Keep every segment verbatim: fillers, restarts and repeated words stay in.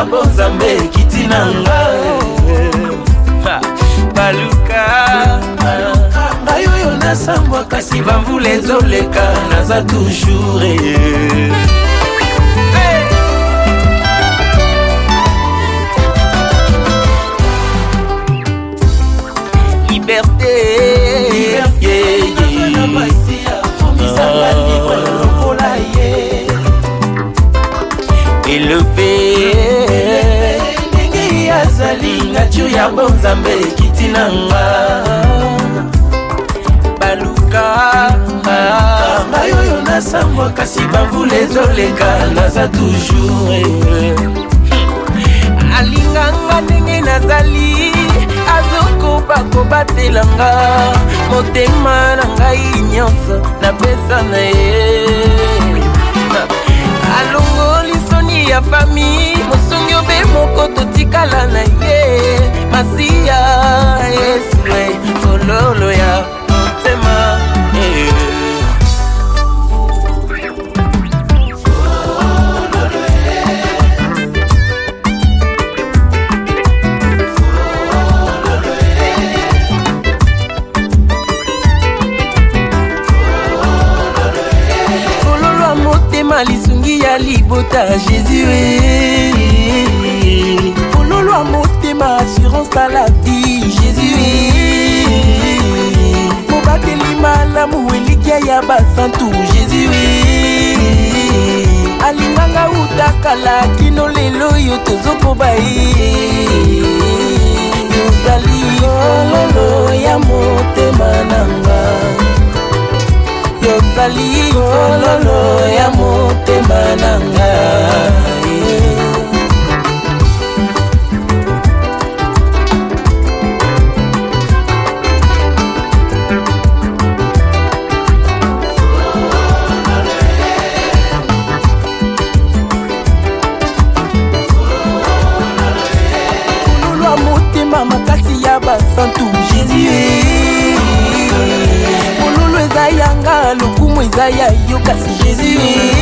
ya bonzambe kiti na nga baluka ngai oyo nasambwa kasi bamvula ezoleka naza toujours liberté élevé ndenge yazali nature ya bonzambe kiti na nga baluka ngai oyo nasambwa kasi bamvula ezoleka naza toujours alinganga ndenge nazali azokoba kobatelanga motema na ngai nyonso napesa na ye alongoli soni ya fami mosungi obe moko totikala na ye masiya eswe fololo ya motema lisungi ya libota Jésus fololo a motema assurance à la vie Jésus mobateli malamu elikia ya basantu Jésus alinganga utakala kino lelo yo tozokoba yozali fololo ya motema nanga yozali fololo ya motema nanga fololo ya motema makasi ya basantu Jésus eza yanga lokumu eza ya yo kasi Jésus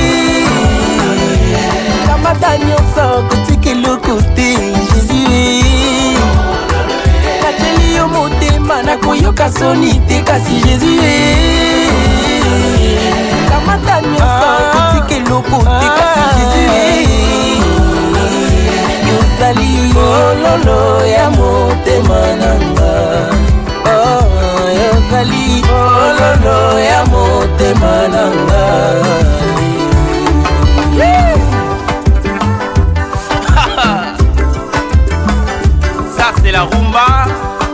kamata nyonso kotikeloko te Jésus nateli yo motema nakoyoka soni te kasi Jésus kamata nyonso kotikeloko te kasi Jésus yozali fololo ya motema nanga yozali fololo ya motema nanga ça c'est la rumba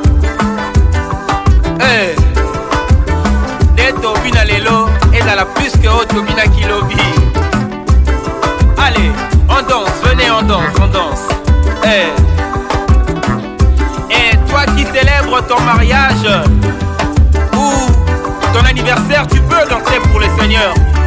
hey. Neto bina lelo ezala plus que autre bina kilobi allez on danse venez on danse on danse hey. Et toi qui célèbres ton mariage ou ton anniversaire, tu peux danser pour le Seigneur.